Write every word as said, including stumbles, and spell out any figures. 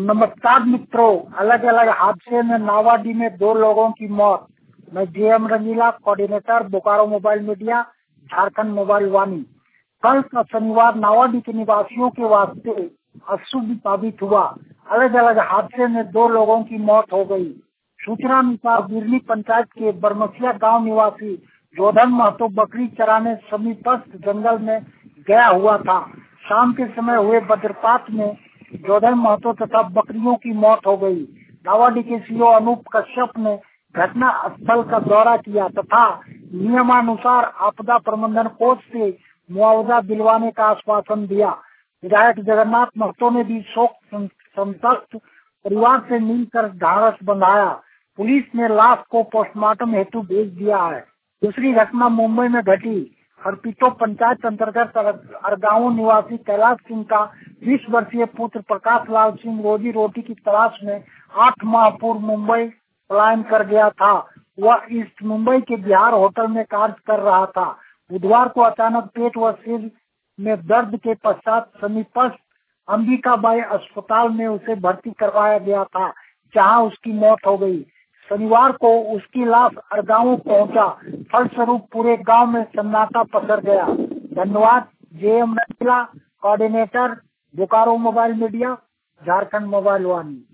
नमस्कार मित्रों, अलग अलग हादसे में नावाडी में दो लोगों की मौत। मैं J M Rangeela, coordinator Bokaro mobile media, Jharkhand mobile Vani. कल का शनिवार नावाडी के निवासियों के वास्ते अशुभ साबित हुआ। अलग अलग हादसे में दो लोगों की मौत हो गई। सूचना अनुसार बिरनी पंचायत के बरमसिया गांव निवासी जोधन महतो बकरी चराने समीपस्थ जंगल में गया हुआ था। शाम के समय हुए वज्रपात में जोधन महतो तथा बकरियों की मौत हो गई। नावाडी के सीओ अनूप कश्यप ने घटना स्थल का दौरा किया तथा नियमानुसार आपदा प्रबंधन कोष से मुआवजा दिलवाने का आश्वासन दिया। विधायक जगन्नाथ महतो ने भी शोक संतप्त परिवार से मिलकर ढांढस बंधाया। पुलिस ने लाश को पोस्टमार्टम हेतु भेज दिया है। दूसरी घटना मुंबई में घटी। हरपीटो पंचायत अंतर्गत अरगांव निवासी कैलाश सिंह का बीस वर्षीय पुत्र प्रकाश लाल सिंह रोजी रोटी की तलाश में आठ माह पूर्व मुंबई पलायन कर गया था। वह ईस्ट मुंबई के बिहार होटल में कार्य कर रहा था। बुधवार को अचानक पेट व सिर में दर्द के पश्चात समीपस्थ अंबिकाबाई अस्पताल में उसे भर्ती करवाया गया था, जहां उसकी मौत हो गई। शनिवार को उसकी लाश अरगांव पहुंचा। फलस्वरूप पूरे गांव में सन्नाटा पसर गया। धन्यवाद। J M Rangeela, coordinator Bokaro mobile media, Jharkhand mobile वाणी।